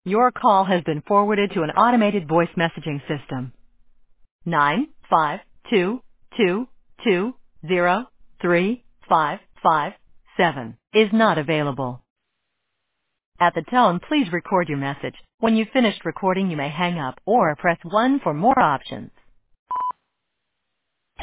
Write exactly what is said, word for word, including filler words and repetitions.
Your call has been forwarded to an automated voice messaging system. Nine five two two two zero three five five seven is not available. At the tone, please record your message. When you've finished recording, you may hang up or press one for more options.